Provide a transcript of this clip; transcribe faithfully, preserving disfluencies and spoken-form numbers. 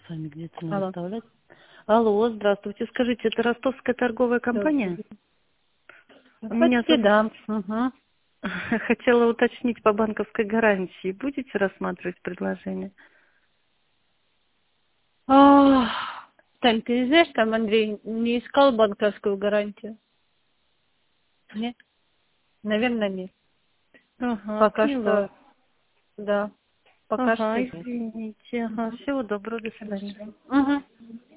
с вами где-то надо Алло. оставлять. Алло, здравствуйте. Скажите, это ростовская торговая компания? Ну, Меня почти, зовут... да. Угу. Хотела уточнить по банковской гарантии. Будете рассматривать предложение? Ох, Тань, ты не знаешь, там Андрей не искал банковскую гарантию? Нет? Наверное, нет. Ага, Пока поняла. что, да. Пока что Ага, нет. извините. Ага, всего доброго, до свидания. Угу.